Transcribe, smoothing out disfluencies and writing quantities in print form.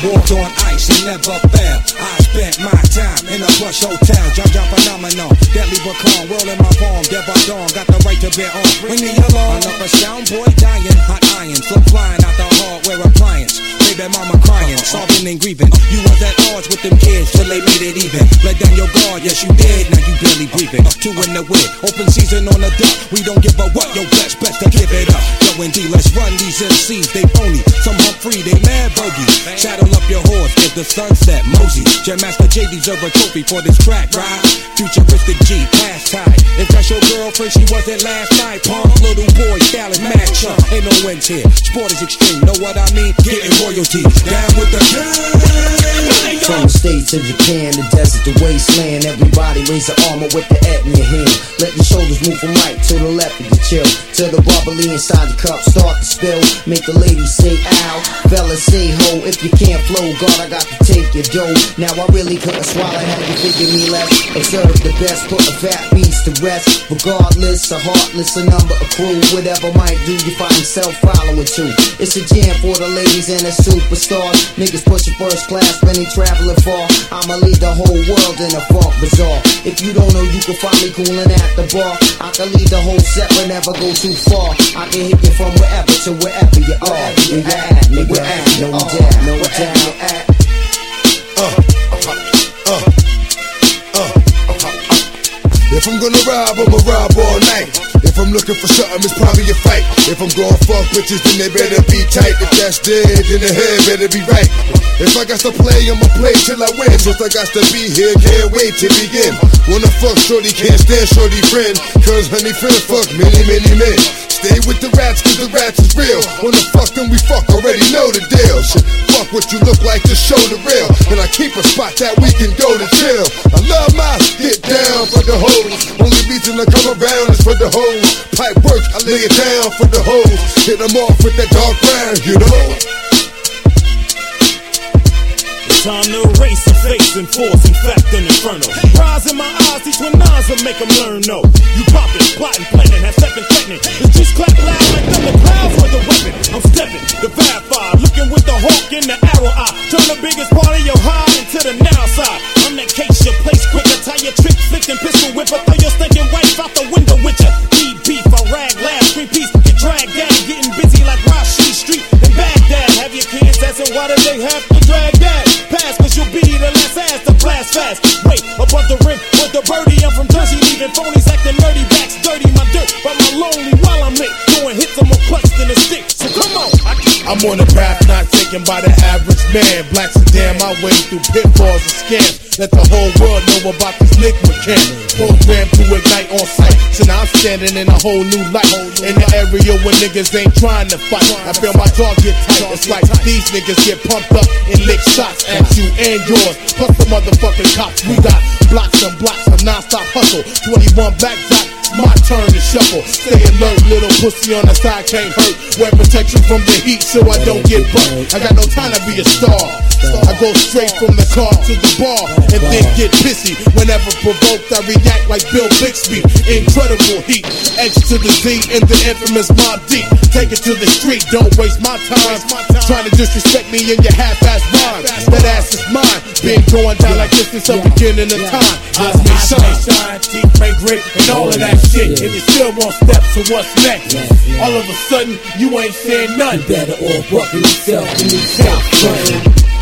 Walked on ice and never fell. I spent my time in a plush hotel. Jump phenomenon, deadly but calm. World in my palm, dead by dawn. Got the right to bear on. Ring the alarm. Another sound boy dying. Hot iron, some flying out the hardware appliance. Baby mama crying, sobbing and grieving. You was at odds with them kids till they made it even. Let down your guard, yes you did. Now you barely breathing. Two in the wind, open season on the duck. We don't give a what, yo best to give it up. Yo indeed, let's run these MCs. They phony, some Humphrey, they mad bogey. Saddle up your horse, get the sunset, Mosey. Jam Master J deserve a trophy for this track, right? Futuristic G, past time. If that's your girlfriend, she wasn't last night. Punk, little boy, style is mad chump. Ain't no wins here. Sport is extreme, know what I mean? Getting royalty, down with the king. From the States to Japan, the desert, the wasteland. Everybody raise the armor with the at in your hand. Let your shoulders move from right to the left and you chill. Till the bubbly inside the cup start to spill. Make the ladies say ow, fellas say ho. If you can't flow, God, I got to take your dough. Now I really couldn't swallow, had to figure me less. Observe the best, put the fat beats to rest. Regardless, a heartless, a number, a crew. Whatever might do, you find yourself following too. It's a jam for the ladies and the superstars. Niggas pushing first class, many traveling far. I'ma lead the whole world in a funk bazaar. If you don't know, you can find me coolin' at the bar. I can lead the whole set but never go too far. I can hit you from wherever to wherever you are. You at, nigga, no doubt, no doubt. If I'm gonna rob, I'ma rob all night. If I'm looking for something, it's probably a fight. If I'm going fuck bitches, then they better be tight. If that's dead, then the head better be right. If I got to play, I'ma play till I win. Since I got to be here, can't wait to begin. Wanna fuck shorty, can't stand shorty friend. Cause honey friends fuck many, many men. Stay with the rats, cause the rats is real. Wanna fuck, then we fuck, already know the deal. Shit, fuck what you look like, just show the real. And I keep a spot that we can go to chill. I love my get down for the hoes. Only reason I come around is for the hoes. Pipe work, I lay it down for the hoes. Hit them off with that dark brown, you know. Time to erase and face and force, in fact, an inferno. Rise in my eyes, these twin nines will make them learn no. You poppin', plotting, planning, have steppin', threatening. The streets clap loud like thunder clouds with a weapon. I'm steppin', the verified, looking with the hawk in the arrow eye. Turn the biggest part of your high into the now side. I'm that case, your place quick, I tie your trick, flick and pistol whip. I throw your stinking wife out the window with ya. Need beef, I rag, laugh, three piece, get dragged down, getting busy like Rashid Street in Baghdad. Have your kids asking why do they have to drag that? Pass, cause you'll be the last ass to blast fast. Wait, above the rim with the birdie, I'm from Jersey, leaving phonies acting nerdy, backs dirty, my dirt, but my lonely while I'm lit, throwing hits on my clutch than a stick. So come on. I'm on a path not taken by the average man. Black sedan my way through pitfalls and scams. Let the whole world know about this liquid cannon. Program to ignite on sight. So now I'm standing in a whole new light. In the area where niggas ain't trying to fight. I feel my jaw get tight. It's like these niggas get pumped up and lick shots at you and yours. Plus the motherfucking cops. We got blocks and blocks of non-stop hustle. 21 black dot. My turn to shuffle. Stay alert, little pussy on the side can't hurt. Wear protection from the heat so I don't get burnt. I got no time to be a star. I go straight from the car to the bar and then get pissy. Whenever provoked, I react like Bill Bixby. Incredible heat. X to the Z in the infamous Mob Deep. Take it to the street, don't waste my time. Trying to disrespect me in your half-ass rhyme. That ass is mine. Been going down like this since the beginning of time. Eyes may shine, teeth may grit, and all of that shit. And you still won't step to what's next. All of a sudden, you ain't saying nothing. You better all buckle yourself and you stop running.